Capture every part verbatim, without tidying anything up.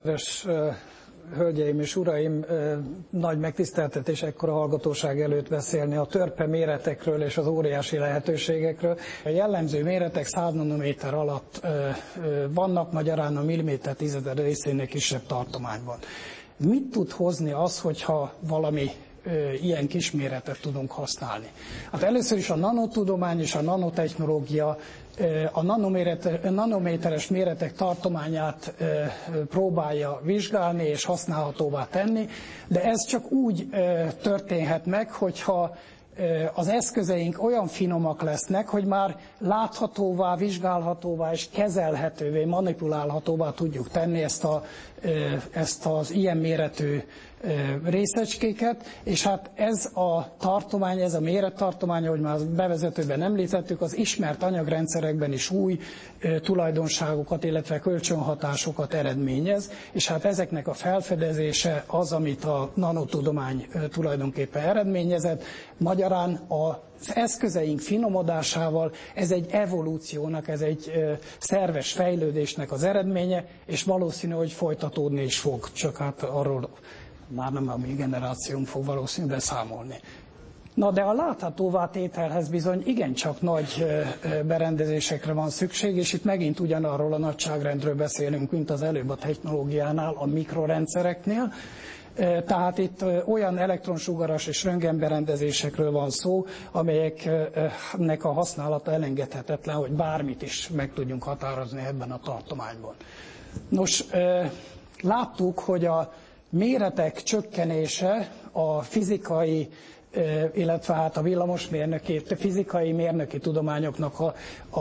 Kedves hölgyeim és uraim, nagy megtiszteltetés ekkora hallgatóság előtt beszélni a törpe méretekről és az óriási lehetőségekről. A jellemző méretek száz nanométer alatt vannak, magyarán a milliméter tized részénél kisebb tartományban. Mit tud hozni az, hogyha valami ilyen kisméretet tudunk használni? Hát először is a nanotudomány és a nanotechnológia a nanométeres méretek tartományát próbálja vizsgálni és használhatóvá tenni, de ez csak úgy történhet meg, hogyha az eszközeink olyan finomak lesznek, hogy már láthatóvá, vizsgálhatóvá és kezelhetővé, manipulálhatóvá tudjuk tenni ezt, a, ezt az ilyen méretű részecskéket, és hát ez a tartomány, ez a mérettartomány, ahogy már bevezetőben említettük, az ismert anyagrendszerekben is új tulajdonságokat, illetve kölcsönhatásokat eredményez, és hát ezeknek a felfedezése az, amit a nanotudomány tulajdonképpen eredményezett. Magyarán az eszközeink finomodásával ez egy evolúciónak, ez egy szerves fejlődésnek az eredménye, és valószínű, hogy folytatódni is fog, csak hát arról már nem a mi generációnk fog valószínűleg beszámolni. Na de a láthatóvá tételhez bizony igencsak nagy berendezésekre van szükség, és itt megint ugyanarról a nagyságrendről beszélünk, mint az előbb a technológiánál, a mikrorendszereknél. Tehát itt olyan elektronsugaras és röntgenberendezésekről van szó, amelyeknek a használata elengedhetetlen, hogy bármit is meg tudjunk határozni ebben a tartományban. Nos, láttuk, hogy a méretek csökkenése a fizikai, illetve hát a villamosmérnöki, a fizikai mérnöki tudományoknak a, a,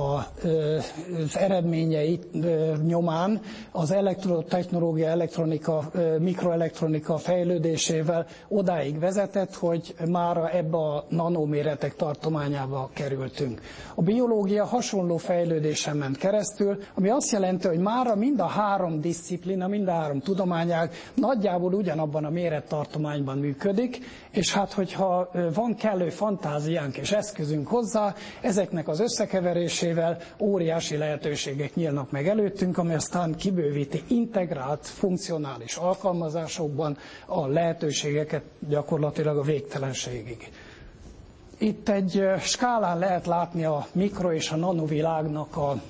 az eredményei nyomán az elektrotechnológia, elektronika, mikroelektronika fejlődésével odáig vezetett, hogy mára ebbe a nanoméretek tartományába kerültünk. A biológia hasonló fejlődésen ment keresztül, ami azt jelenti, hogy mára mind a három diszciplina, mind a három tudományág nagyjából ugyanabban a mérettartományban működik, és hát hogyha van kellő fantáziánk és eszközünk hozzá, ezeknek az összekeverésével óriási lehetőségek nyílnak meg előttünk, ami aztán kibővíti integrált, funkcionális alkalmazásokban a lehetőségeket gyakorlatilag a végtelenségig. Itt egy skálán lehet látni a mikro és a nanovilágnak a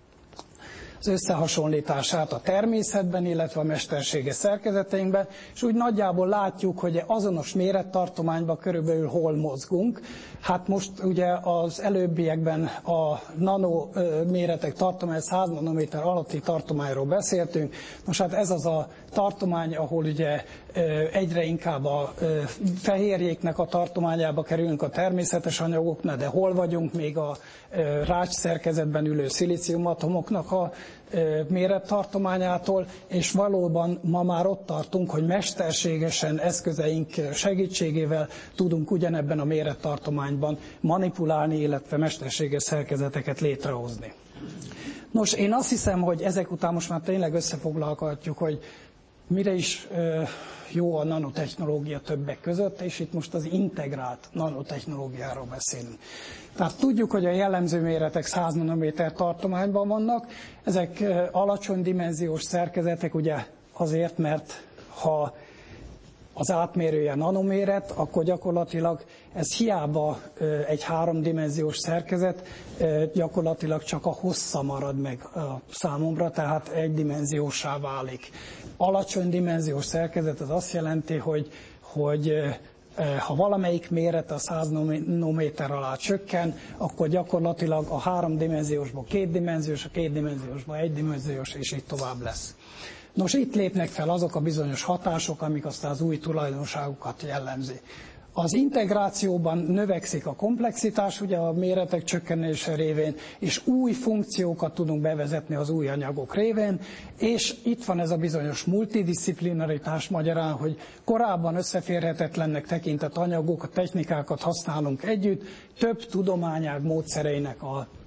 az összehasonlítását a természetben, illetve a mesterséges szerkezeteinkben, és úgy nagyjából látjuk, hogy azonos mérettartományban körülbelül hol mozgunk. Hát most ugye az előbbiekben a nanoméretek tartomány, száz nanométer alatti tartományról beszéltünk. Most hát ez az a tartomány, ahol ugye egyre inkább a fehérjéknek a tartományába kerülünk a természetes anyagoknál, de hol vagyunk még a rács szerkezetben ülő szilíciumatomoknak a mérettartományától, és valóban ma már ott tartunk, hogy mesterségesen eszközeink segítségével tudunk ugyanebben a mérettartományban manipulálni, illetve mesterséges szerkezeteket létrehozni. Nos, én azt hiszem, hogy ezek után most már tényleg összefoglalhatjuk, hogy mire is jó a nanotechnológia többek között, és itt most az integrált nanotechnológiáról beszélünk. Tehát tudjuk, hogy a jellemző méretek száz nanométer tartományban vannak, ezek alacsony dimenziós szerkezetek, ugye azért, mert ha az átmérője nanoméret, akkor gyakorlatilag ez hiába egy háromdimenziós szerkezet, gyakorlatilag csak a hossza marad meg a számomra, tehát egydimenziósá válik. Alacsony dimenziós szerkezet az azt jelenti, hogy, hogy ha valamelyik méret a száz nanométer alá csökken, akkor gyakorlatilag a háromdimenziósból kétdimenziós, a kétdimenziósból egydimenziós, és így tovább lesz. Nos, itt lépnek fel azok a bizonyos hatások, amik aztán az új tulajdonságokat jellemzi. Az integrációban növekszik a komplexitás, ugye a méretek csökkenése révén, és új funkciókat tudunk bevezetni az új anyagok révén, és itt van ez a bizonyos multidisziplinaritás, magyarán, hogy korábban összeférhetetlennek tekintett anyagokat, technikákat használunk együtt, több tudományág módszereinek a,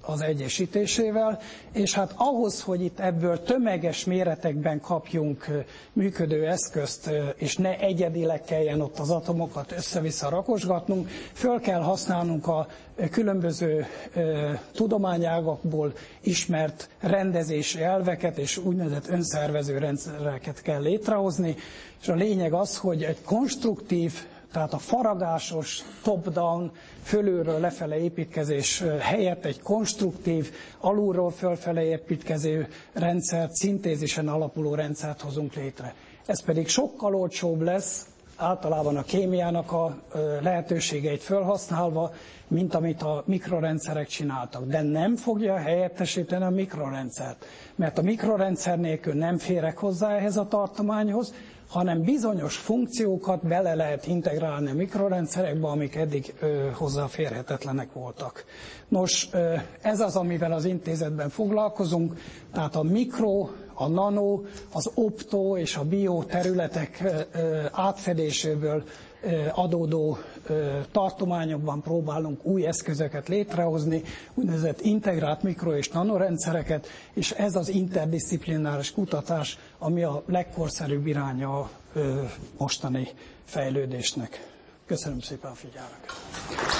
az egyesítésével, és hát ahhoz, hogy itt ebből tömeges méretekben kapjunk működő eszközt, és ne egyedileg kelljen ott az atomokat össze-vissza rakosgatnunk, föl kell használnunk a különböző tudományágakból ismert rendezési elveket, és úgynevezett önszervező rendszereket kell létrehozni, és a lényeg az, hogy egy konstruktív, tehát a faragásos top-down, fölülről lefele építkezés helyett egy konstruktív, alulról fölfele építkező rendszert, szintézisen alapuló rendszert hozunk létre. Ez pedig sokkal olcsóbb lesz, általában a kémiának a lehetőségeit felhasználva, mint amit a mikrorendszerek csináltak. De nem fogja helyettesíteni a mikrorendszert, mert a mikrorendszer nélkül nem férek hozzá ehhez a tartományhoz, hanem bizonyos funkciókat bele lehet integrálni a mikrorendszerekbe, amik eddig ö, hozzáférhetetlenek voltak. Nos, ö, ez az, amivel az intézetben foglalkozunk, tehát a mikro, a nano, az opto és a bio területek ö, átfedéséből ö, adódó ö, tartományokban próbálunk új eszközöket létrehozni, úgynevezett integrált mikro- és nanorendszereket, és ez az interdisziplináris kutatás, ami a legkorszerűbb iránya a ö, mostani fejlődésnek. Köszönöm szépen a figyelmet!